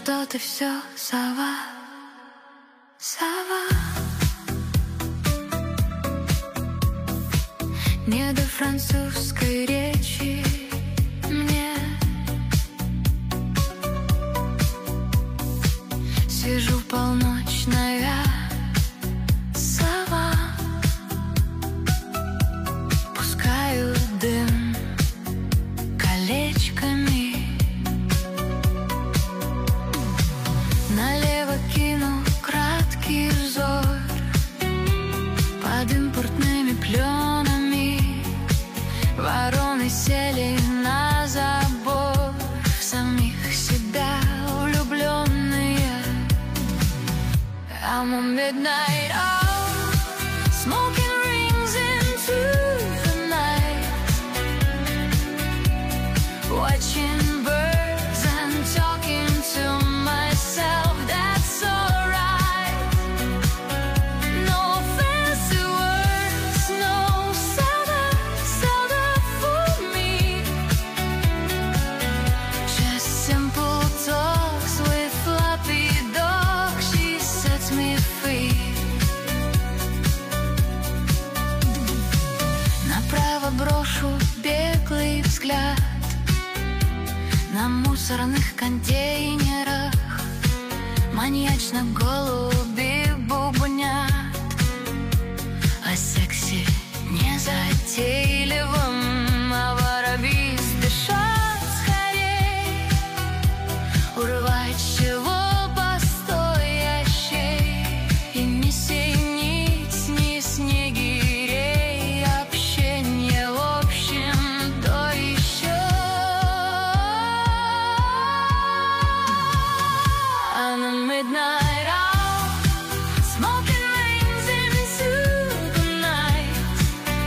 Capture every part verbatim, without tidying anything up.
что ты все сова, сова. Не до французской речи мне. Сижу полночная сова, пускаю дым колечками, налево кину краткий взор под импортными пленами. Вороны сели на забор, в самих себя влюбленные. I'm a midnight owl, smoking rings into the night, watching birds and talking to myself. That's alright. No fancy words, no Zelda, Zelda for me. Just simple talks with floppy dog. She sets me free. Направо брошу беглый взгляд на мусорных контейнерах. Маньячно голуби бубнят о сексе незатейливом, а воробьи спешат скорей урвать чего постоящей. И ни сей нить, ни снегирей, общение в общем то еще. I'm a midnight owl, smoking rings into the night,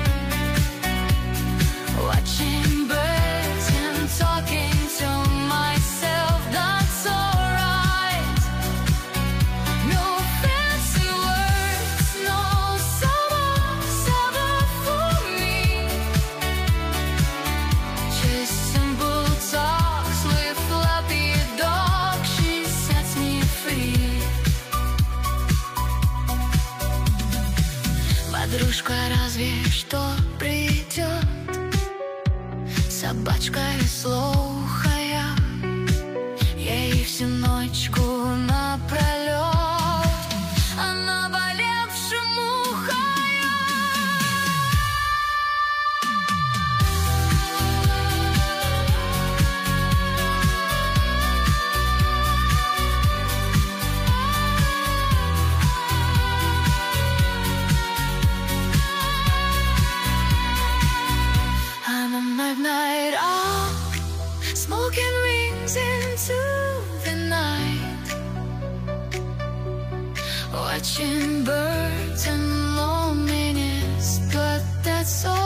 watching birds and talking to myself. That's alright. No fancy words, no summer, summer for me. Just simple talks with floppy dog. She sets me free. Подружка разве что придет, собачка веслоухая, ей всю ночку напролет, а наболевшим ухая. I'm a midnight owl, smoking rings into the night, watching birds and loneliness, but that's all.